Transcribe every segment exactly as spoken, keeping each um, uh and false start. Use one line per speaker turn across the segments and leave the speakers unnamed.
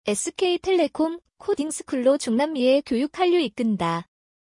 에스케이텔레콤 코딩스쿨로 중남미의 교육 한류 이끈다.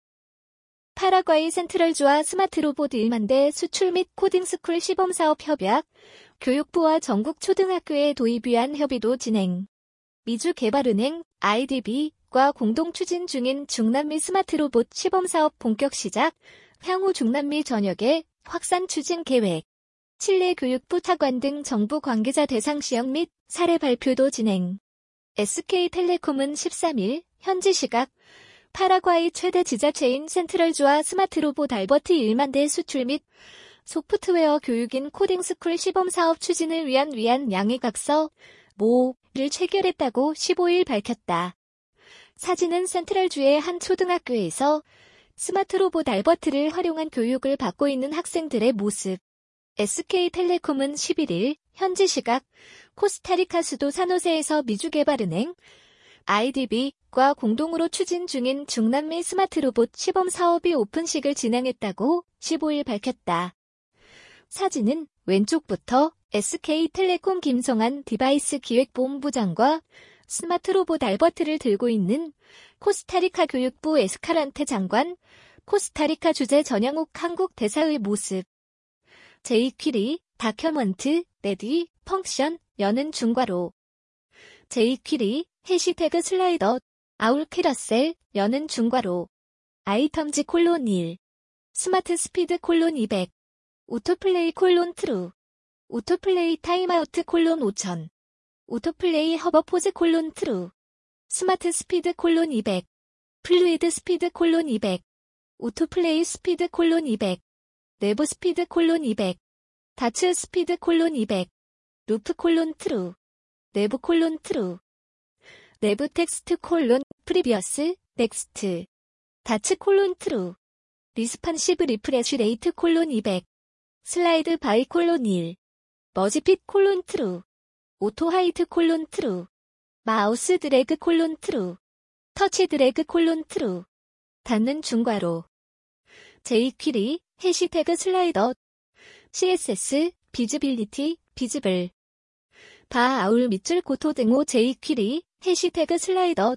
파라과이 센트럴주와 스마트로봇 일만 대 수출 및 코딩스쿨 시범사업 협약, 교육부와 전국 초등학교에 도입 위한 협의도 진행. 미주개발은행, 아이디비과 공동 추진 중인 중남미 스마트로봇 시범사업 본격 시작, 향후 중남미 전역에 확산 추진 계획. 칠레 교육부 차관 등 정부 관계자 대상 시험 및 사례 발표도 진행. 에스케이텔레콤은 십삼일 현지 시각 파라과이 최대 지자체인 센트럴주와 스마트로봇 알버트 일만 대 수출 및 소프트웨어 교육인 코딩스쿨 시범사업 추진을 위한 위안 양해각서 모를 체결했다고 십오일 밝혔다. 사진은 센트럴주의 한 초등학교에서 스마트로봇 알버트를 활용한 교육을 받고 있는 학생들의 모습. 에스케이텔레콤은 십일일 현지 시각 코스타리카 수도 산호세에서 미주개발은행, 아이디비과 공동으로 추진 중인 중남미 스마트로봇 시범 사업이 오픈식을 진행했다고 십오일 밝혔다. 사진은 왼쪽부터 에스케이텔레콤 김성한 디바이스 기획본부장과 스마트로봇 알버트를 들고 있는 코스타리카 교육부 에스카란테 장관, 코스타리카 주재 전영욱 한국 대사의 모습. 제이퀴리, 다큐먼트, 레디, 펑션, 여는 중괄호. 제이퀴리, 해시태그 슬라이더, 아울 캐러셀, 여는 중괄호. 아이텀즈 콜론 일. 스마트 스피드 콜론 이백. 오토플레이 콜론 트루. 오토플레이 타임아우트 콜론 오천. 오토플레이 허버포즈 콜론 트루. 스마트 스피드 콜론 이백. 플루이드 스피드 콜론 이백. 오토플레이 스피드 콜론 이백. 내부 스피드 콜론 이백. 다츠 스피드 콜론 이백. 루프 콜론 트루. 내부 콜론 트루. 내부 텍스트 콜론 프리비어스 넥스트. 다츠 콜론 트루. 리스판시브 리프레쉬 레이트 콜론 이백. 슬라이드 바이 콜론 일. 머지핏 콜론 트루. 오토 하이트 콜론 트루. 마우스 드래그 콜론 트루. 터치 드래그 콜론 트루. 닫는 중괄호. 제이퀴리, 해시태그 슬라이더. 씨에스에스, 비즈빌리티, 비즈블. 바 아울 밑줄 고토 등호 제이퀴리, 해시태그 슬라이더.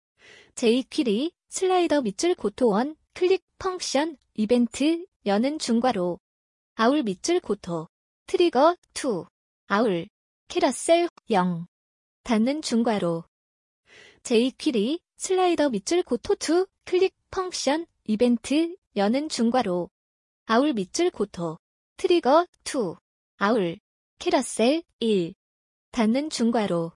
제이퀴리, 슬라이더 밑줄 고토 원, 클릭 펑션, 이벤트, 여는 중괄호. 아울 밑줄 고토. 트리거 투. 아울. 캐러셀 영. 닫는 중괄호. 제이퀴리, 슬라이더 밑줄 고토 투, 클릭 펑션, 이벤트, 여는 중괄호. 아울 밑줄 고토. 트리거 투. 아울. 캐러셀 일. 닫는 중괄호.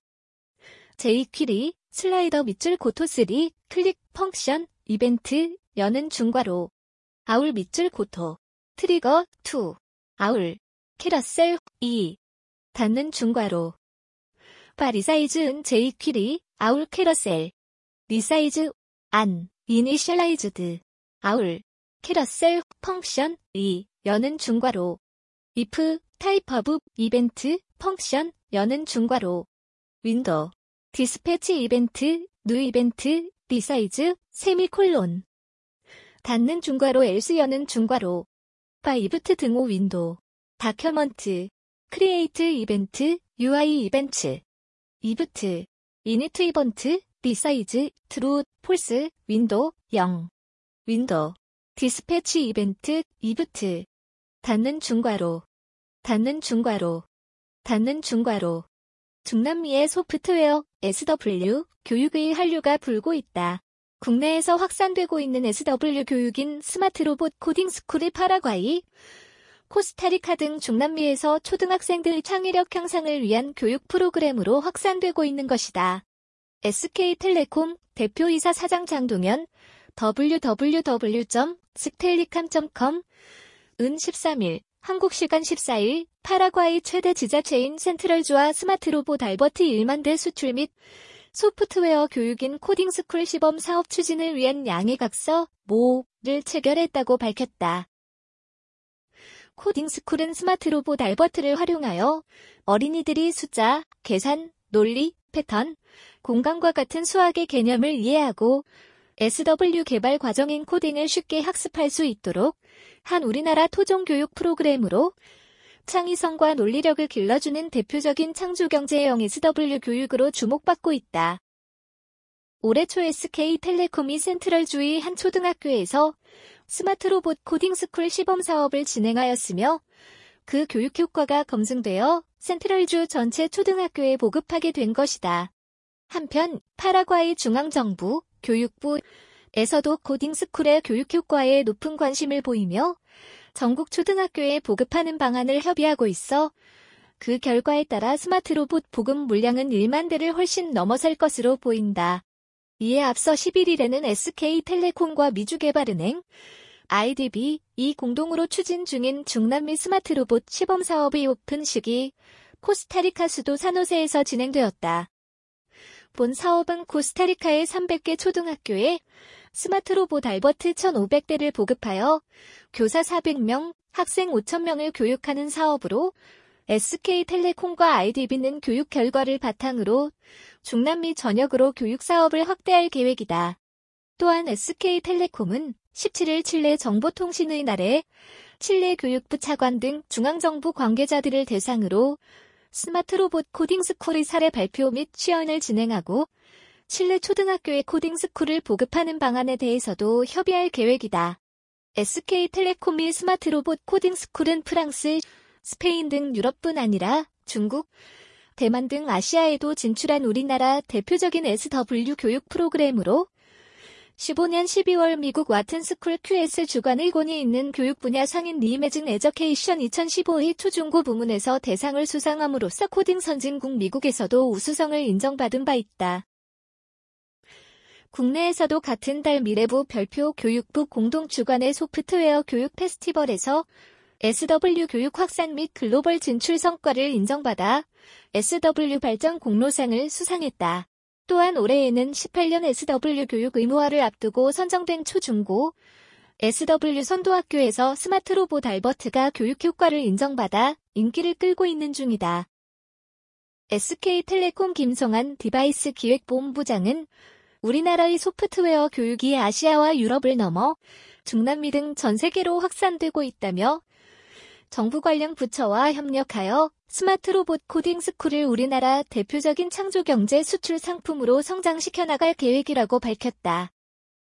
제이퀴리, 슬라이더 밑줄 고토 쓰리, 클릭 펑션, 이벤트, 여는 중괄호. 아울 밑줄 고토. 트리거 투. 아울. 캐러셀 이. 닫는 중괄호. 바 리사이즈은 제이퀴리, 아울 캐러셀. 리사이즈, 안, 이니셜라이즈드. 아울. 캐러셀, 펑션, 이, 여는 중괄호. if, 타입 오브, 이벤트, 펑션, 여는 중괄호. 윈도우. 디스패치 이벤트, 뉴 이벤트, 리사이즈, 세미콜론. 닫는 중괄호 else 여는 중괄호. 바 이브트 등호 윈도우. 다큐먼트. 크리에이트 이벤트, 유아이 이벤트. 이브트. 이니트 이번트, 리사이즈, 트루, 폴스, 윈도우, 영. 윈도우. 디스패치 이벤트, 이브트. 닫는 중괄호. 닫는 중괄호. 닫는 중괄호. 중남미의 소프트웨어, 에스더블유, 교육의 한류가 불고 있다. 국내에서 확산되고 있는 에스더블유 교육인 스마트로봇 코딩스쿨의 파라과이, 코스타리카 등 중남미에서 초등학생들 창의력 향상을 위한 교육 프로그램으로 확산되고 있는 것이다. 에스케이텔레콤 대표이사 사장 장동현, 더블유 더블유 더블유 점 스텔리캄 점 컴은 십삼일, 한국시간 십사일, 파라과이 최대 지자체인 센트럴주와 스마트로봇 알버트 일만 대 수출 및 소프트웨어 교육인 코딩스쿨 시범 사업 추진을 위한 양해각서 모를 체결했다고 밝혔다. 코딩스쿨은 스마트로봇 알버트를 활용하여 어린이들이 숫자, 계산, 논리, 패턴, 공간과 같은 수학의 개념을 이해하고 에스더블유 개발 과정인 코딩을 쉽게 학습할 수 있도록 한 우리나라 토종 교육 프로그램으로 창의성과 논리력을 길러주는 대표적인 창조경제형 에스더블유 교육으로 주목받고 있다. 올해 초 에스케이텔레콤이 센트럴주의 한 초등학교에서 스마트 로봇 코딩 스쿨 시범 사업을 진행하였으며 그 교육 효과가 검증되어 센트럴주 전체 초등학교에 보급하게 된 것이다. 한편 파라과이 중앙정부, 교육부에서도 코딩 스쿨의 교육 효과에 높은 관심을 보이며 전국 초등학교에 보급하는 방안을 협의하고 있어 그 결과에 따라 스마트 로봇 보급 물량은 일만 대를 훨씬 넘어설 것으로 보인다. 이에 앞서 십일 일에는 에스케이텔레콤과 미주개발은행, 아이디비, 이 공동으로 추진 중인 중남미 스마트 로봇 시범 사업의 오픈식이 코스타리카 수도 산호세에서 진행되었다. 본 사업은 코스타리카의 삼백 개 초등학교에 스마트 로봇 알버트 천오백 대를 보급하여 교사 사백 명, 학생 오천 명을 교육하는 사업으로 에스케이텔레콤과 아이디비는 교육 결과를 바탕으로 중남미 전역으로 교육 사업을 확대할 계획이다. 또한 에스케이텔레콤은 십칠 일 칠레 정보통신의 날에 칠레 교육부 차관 등 중앙정부 관계자들을 대상으로 스마트 로봇 코딩 스쿨의 사례 발표 및 시연을 진행하고 칠레 초등학교의 코딩 스쿨을 보급하는 방안에 대해서도 협의할 계획이다. 에스케이텔레콤의 스마트 로봇 코딩 스쿨은 프랑스, 스페인 등 유럽뿐 아니라 중국, 대만 등 아시아에도 진출한 우리나라 대표적인 에스더블유 교육 프로그램으로 십오 년 십이월 미국 와튼스쿨 큐에스 주관 일권이 있는 교육 분야 상인 리이매진 에저케이션 이천십오의 초중고 부문에서 대상을 수상함으로써 코딩 선진국 미국에서도 우수성을 인정받은 바 있다. 국내에서도 같은 달 미래부 별표 교육부 공동 주관의 소프트웨어 교육 페스티벌에서 에스더블유 교육 확산 및 글로벌 진출 성과를 인정받아 에스더블유 발전 공로상을 수상했다. 또한 올해에는 십팔 년 에스더블유 교육 의무화를 앞두고 선정된 초중고 에스더블유 선도학교에서 스마트 로봇 알버트가 교육 효과를 인정받아 인기를 끌고 있는 중이다. 에스케이텔레콤 김성한 디바이스 기획본부장은 우리나라의 소프트웨어 교육이 아시아와 유럽을 넘어 중남미 등 전 세계로 확산되고 있다며 정부 관련 부처와 협력하여 스마트 로봇 코딩 스쿨을 우리나라 대표적인 창조경제 수출 상품으로 성장시켜 나갈 계획이라고 밝혔다.